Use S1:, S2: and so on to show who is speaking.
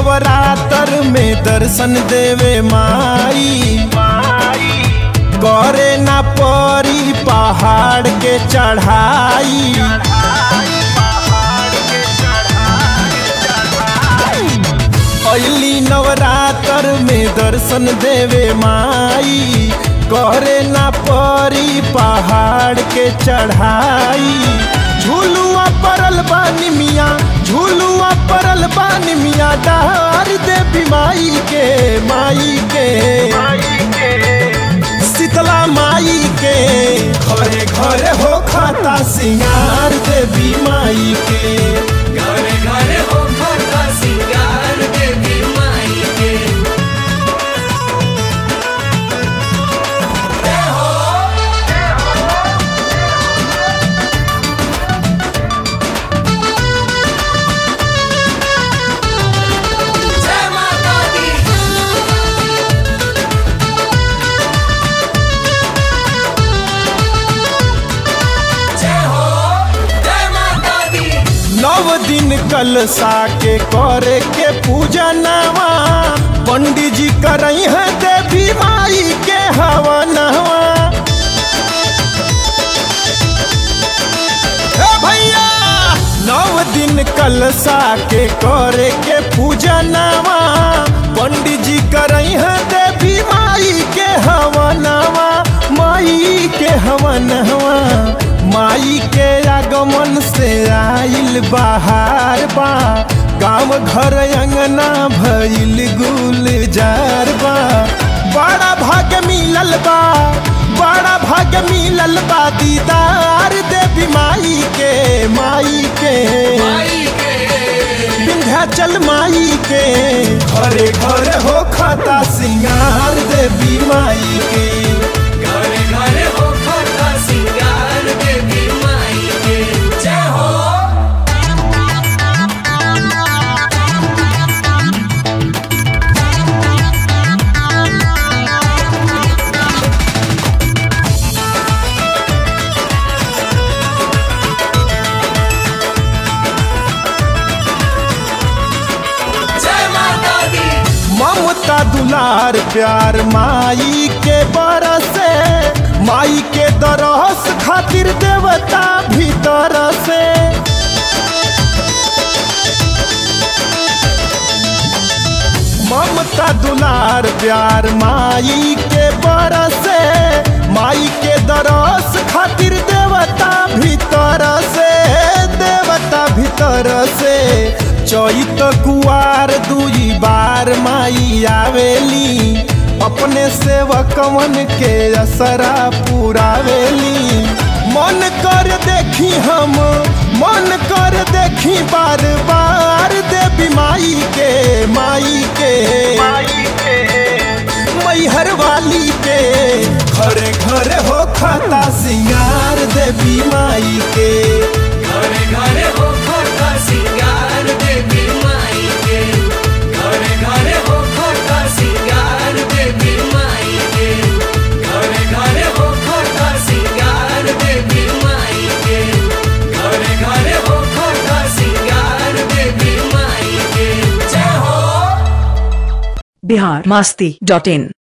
S1: नवरात्र में दर्शन देवे माई करे ना परी पहाड़ के चढ़ाई। अली नवरात्र में दर्शन देवे माई करे ना परी पहाड़ के चढ़ाई। झूलुआ परल बानी मिया झूलुआ परल बानी मिया डार देवी माई के शीतला माई के घरे घरे हो खाता सिंगार देवी माई के
S2: घरे घरे हो खाता सिंगार देवी माई के। जय माता दी जय हो जय माता दी।
S1: 9 दिन कलसा के करे के पूजा नवा पंडित जी करई है देवी माई के हवनवा। भैया 9 दिन कलसा के करे के पूजा नवा पंडित जी करई है देवी माई के हवनवा। माई के हवनवा माई के आगमन से आइल बहार बा गाँव घर अंगना भइल गुलजार बा। बड़ा भाग्य मिलल बा बड़ा भाग्य मिलल बा दीदार देवी माई के विंध्याचल माई के घरे घरे हो खाता सिंगार देवी माई के
S2: घरे घरे हो खाता सिंगार देवी माई के। जय हो जय माता दी।
S1: ममता दुलार प्यार माई के बरसे माई के दरस खातिर देवता भीतर से। ममता दुलार प्यार माई के बरसे माई के दरस खातिर देवता भीतर से। चैत कुआर 2 बार माई आवेली अपने सेवकवन के असरा पुरावेली। मन कर देखी बार बार देवी माई के मैहर वाली के घरे घरे हो खाता सिंगार देवी माई के
S2: घरे घरे हो खाता सिंगार देवी माई के। घरे घरे हो खाता सिंगार देवी माई के। घरे घरे हो खाता सिंगार देवी माई के। घरे घरे हो खाता सिंगार देवी माई के। जय हो
S3: biharmasti.in